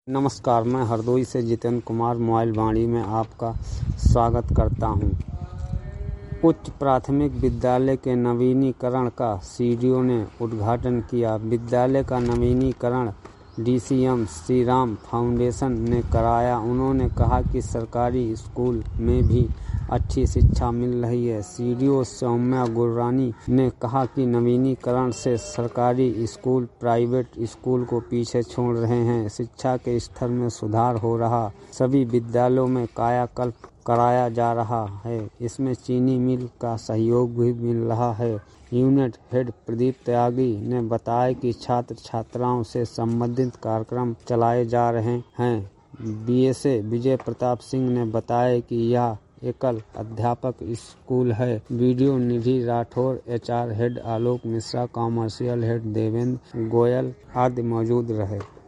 नमस्कार, मैं हरदोई से जितेंद्र कुमार मोबाइल वाणी में आपका स्वागत करता हूं। उच्च प्राथमिक विद्यालय के नवीनीकरण का सीडीओ ने उद्घाटन किया। विद्यालय का नवीनीकरण डीसीएम श्रीराम फाउंडेशन ने कराया। उन्होंने कहा कि सरकारी स्कूल में भी अच्छी शिक्षा मिल रही है। सीडीओ सौम्या गुररानी ने कहा कि नवीनीकरण से सरकारी स्कूल प्राइवेट स्कूल को पीछे छोड़ रहे हैं। शिक्षा के स्तर में सुधार हो रहा, सभी विद्यालयों में कायाकल्प कराया जा रहा है। इसमें चीनी मिल का सहयोग भी मिल रहा है। यूनिट हेड प्रदीप त्यागी ने बताया कि छात्र छात्राओं से संबंधित कार्यक्रम चलाए जा रहे हैं। बीएसए विजय प्रताप सिंह ने बताया कि यह एकल अध्यापक स्कूल है। Video Nidhi Rathore, HR head Alok Mishra, commercial head Devendra Goyal आदि मौजूद रहे।